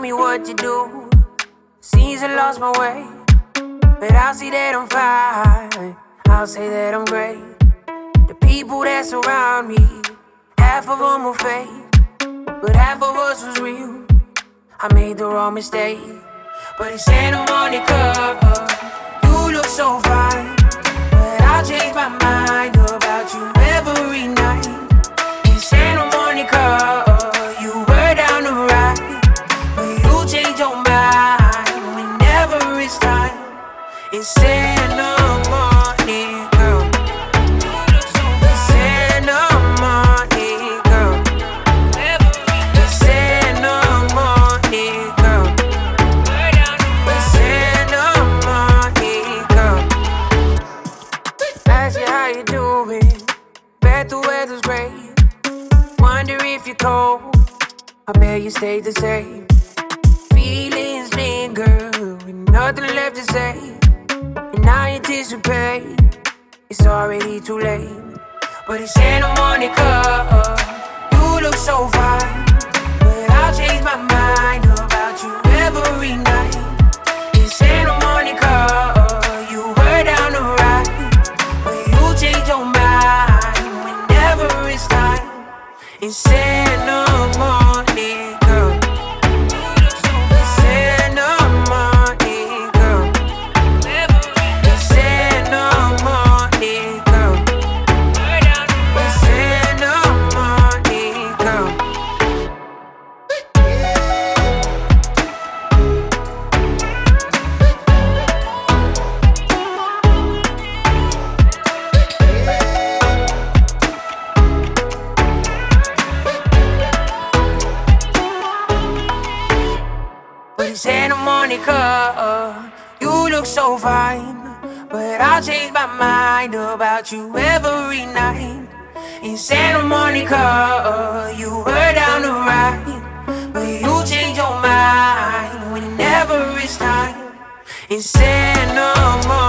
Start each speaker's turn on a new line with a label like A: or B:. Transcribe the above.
A: me what to do. Seems I lost my way, but I'll see that I'm fine. I'll say that I'm great. The people that surround me, half of them were fake, but half of us was real. I made the wrong mistake, but it's Santa Monica. You look so fine, but I'll change my mind about you every night. In Santa Monica, you were down to ride, but you change your mind whenever it's time. In Santa Monica, in Santa Monica, in Santa Monica, in Santa Monica. Ask you how you doing. Bet the weather's great. Wonder if you're cold. I bet you stayed the same. Feelings linger with nothing left to say, and I anticipate it's already too late. But it's Santa Monica. You look so fine, but I'll change my mind about you every night. In Santa Monica, you were down to ride, but you change your mind whenever it's time. In Santa Monica, Santa Monica, in Santa Monica, in Santa Monica. But in Santa Monica, you look so fine, but I'll change my mind about you every night. In Santa Monica, you were down to ride, but you change your mind whenever it's time. In Santa Monica.